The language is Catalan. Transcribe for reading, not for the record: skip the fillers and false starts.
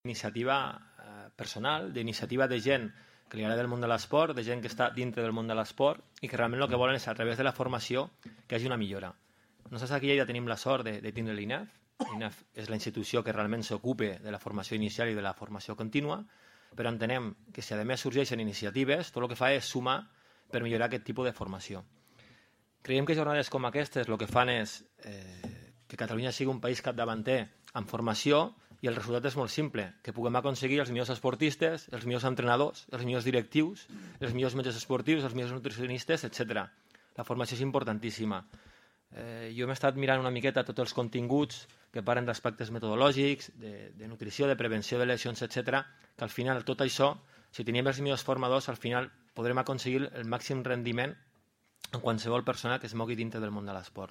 d'iniciativa personal, d'iniciativa de gent que li agrada el món de l'esport, de gent que està dintre del món de l'esport i que realment el que volen és, a través de la formació, que hi hagi una millora. Nosaltres aquí ja tenim la sort de tindre l'INEF. L'INEF és la institució que realment s'ocupa de la formació inicial i de la formació contínua, però entenem que si a més sorgeixen iniciatives, tot el que fa és sumar per millorar aquest tipus de formació. Creiem que jornades com aquestes el que fan és que Catalunya sigui un país capdavanter en formació i el resultat és molt simple, que puguem aconseguir els millors esportistes, els millors entrenadors, els millors directius, els millors metges esportius, els millors nutricionistes, etc. La formació és importantíssima. Jo m'he estat mirant una miqueta tots els continguts que parlen d'aspectes metodològics, de nutrició, de prevenció de lesions, etc., que al final tot això, si tenim els millors formadors, al final podrem aconseguir el màxim rendiment en qualsevol persona que es mogui dintre del món de l'esport.